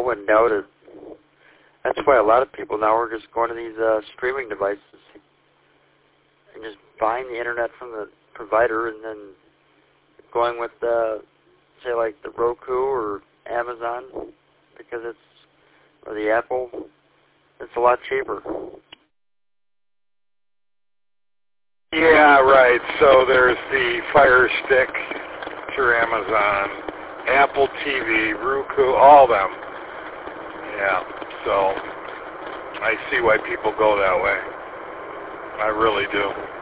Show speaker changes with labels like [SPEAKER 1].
[SPEAKER 1] wouldn't doubt it. That's why a lot of people now are just going to these streaming devices and just buying the internet from the provider and then going with, say, like the Roku or Amazon because or the Apple, it's a lot cheaper.
[SPEAKER 2] Yeah, right. So there's the Fire Stick through Amazon, Apple TV, Roku, all them. Yeah, so I see why people go that way. I really do.